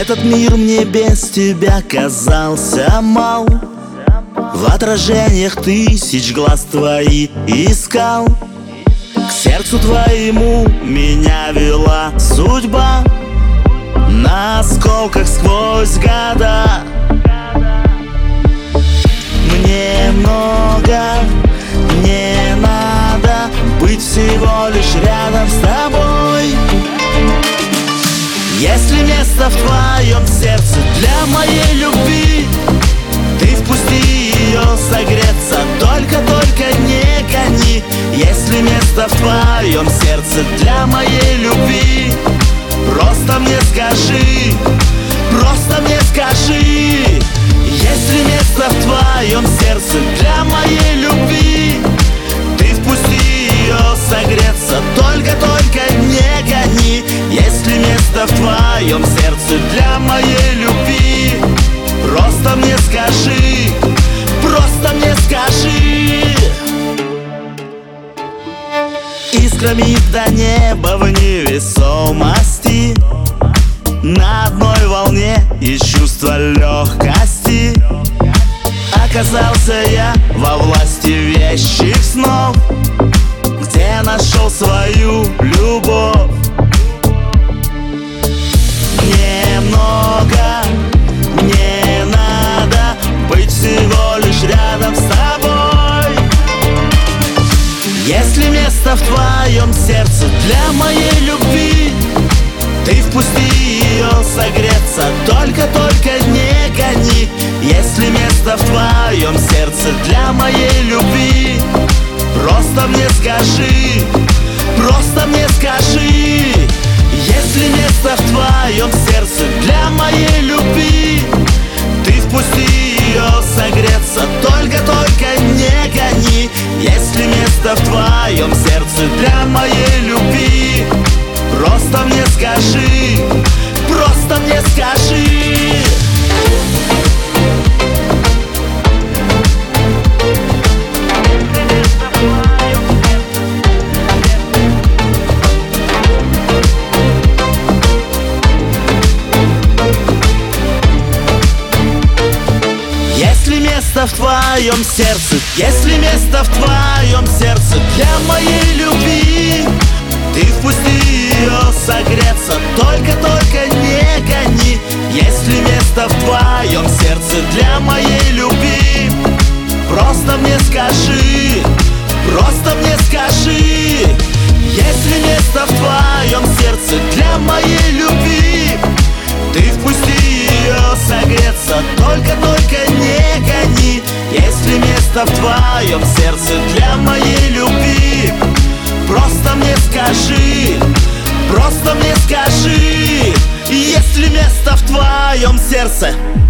Этот мир мне без тебя казался мал. В отражениях тысяч глаз твои искал. К сердцу твоему меня вела судьба, на осколках сквозь года. Мне много не надо, быть всего лишь рядом с тобой. Если место в твоем сердце для моей любви, ты впусти ее согреться, только не гони. Если место в твоем сердце для моей любви, просто мне скажи, просто мне скажи. Если место в твоем сердце для моей любви, ты впусти ее согреться, только не гони. Если место в твоем сердце для моей любви, просто мне скажи, просто мне скажи. Искрами до неба в невесомости, на одной волне из чувства легкости. Оказался я во власти вещих снов, где нашел свою любовь. Немного не надо, быть всего лишь рядом с тобой. Если место в твоем сердце для моей любви, ты впусти ее согреться, только не гони. Если место в твоем сердце для моей любви, просто мне скажи, просто мне скажи. Если место в твоем сердце для моей любви, ты впусти ее согреться, только не гони. Если место в твоем сердце для моей любви, просто мне скажи, просто мне скажи. Если место в твоем сердце, если место в твоем сердце для моей любви, ты впусти ее согреться, только не гони. Если место в твоем сердце для моей любви, просто мне скажи, просто мне скажи. Если место в твоем сердце для моей любви, ты впусти ее согреться, только не гони. Если место в твоем сердце для моей любви, просто мне скажи, просто мне скажи. Если место в твоем сердце